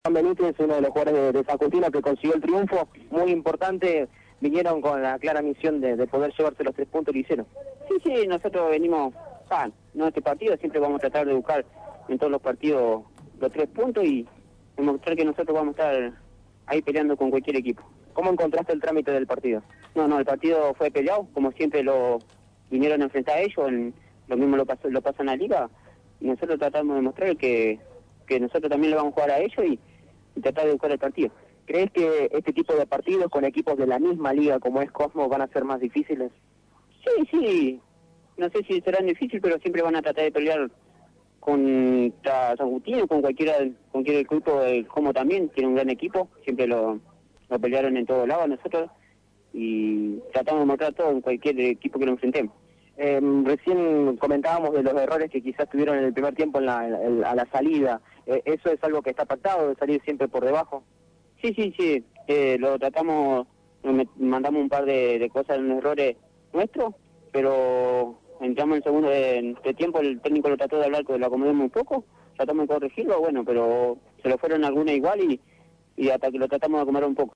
Juan Benítez, uno de los jugadores de San Justino que consiguió el triunfo, muy importante, vinieron con la clara misión de poder llevarse los 3 puntos y lo hicieron. Sí, nosotros venimos, no este partido, siempre vamos a tratar de buscar en todos los partidos los 3 puntos y demostrar que nosotros vamos a estar ahí peleando con cualquier equipo. ¿Cómo encontraste el trámite del partido? No, el partido fue peleado, como siempre lo vinieron a enfrentar a ellos, lo mismo lo pasó en la liga, y nosotros tratamos de mostrar que nosotros también le vamos a jugar a ellos y tratar de buscar el partido. ¿Crees que este tipo de partidos con equipos de la misma liga como es Cosmo van a ser más difíciles? Sí, no sé si serán difíciles, pero siempre van a tratar de pelear contra San Justino, con cualquier equipo, como también tiene un gran equipo, siempre lo pelearon en todos lados nosotros y tratamos de mostrar todo en cualquier equipo que lo enfrentemos. Recién comentábamos de los errores que quizás tuvieron en el primer tiempo a la salida. ¿Eso es algo que está pactado, de salir siempre por debajo? Sí, lo tratamos, mandamos un par de cosas, en errores nuestros, pero entramos en el segundo de tiempo, el técnico lo trató de hablar que lo acomodemos un poco, tratamos de corregirlo, bueno, pero se lo fueron algunas igual y hasta que lo tratamos de acomodar un poco.